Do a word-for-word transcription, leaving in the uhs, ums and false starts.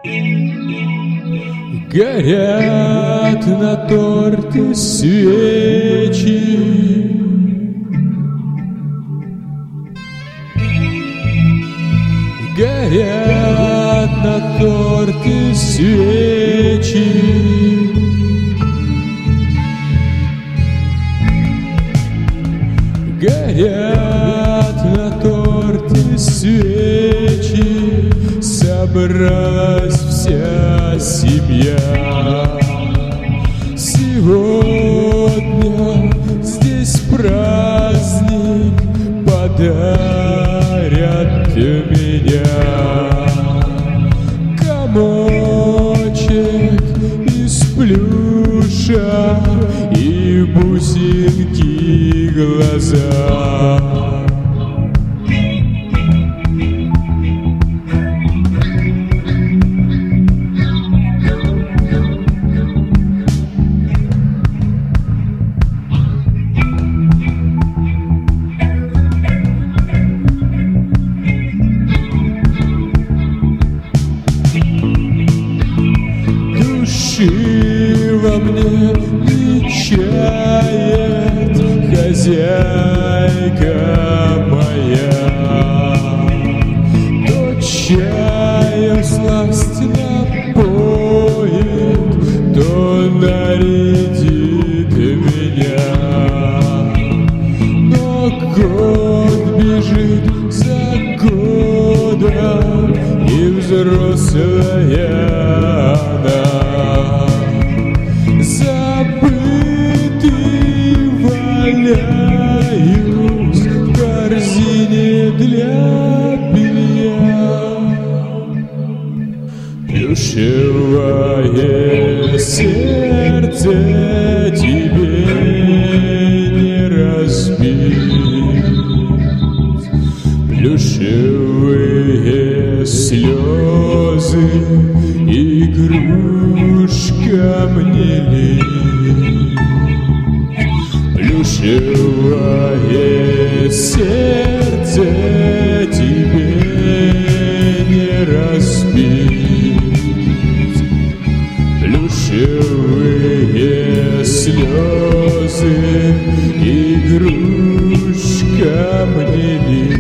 Горят на торте свечи, горят на торте свечи, горят на торте свечи, собралась вся семья. Сегодня здесь праздник, подарят меня комочек из плюша и бусинки глаза. Души во мне не чает хозяйка моя, то чая сласть напоит, то нарядит меня. Но год бежит за годом, и взрослая она. Валяюсь в корзине для белья. Плюшевое сердце тебе не разбить, плюшевые слезы игрушкам не лить. Плюшевое сердце тебе не разбить, плюшевые слезы игрушкам не лить.